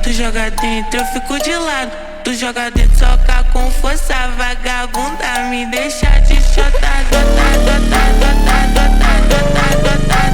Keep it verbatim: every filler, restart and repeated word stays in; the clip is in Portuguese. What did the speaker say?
Tu joga dentro, eu fico de lado. Tu joga dentro, soca com força. Vagabunda, me deixa de chotar. Dota, dota, dota, dota, dota, dota, dota.